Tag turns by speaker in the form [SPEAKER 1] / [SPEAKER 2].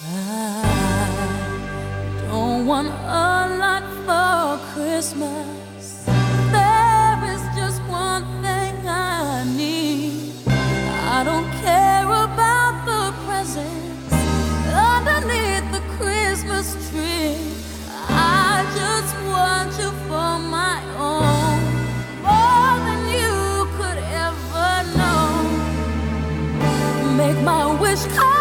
[SPEAKER 1] I don't want a lot for Christmas. There is just one thing I need. I don't care about the presents underneath the Christmas tree. I just want you for my own, more than you could ever know. Make my wish come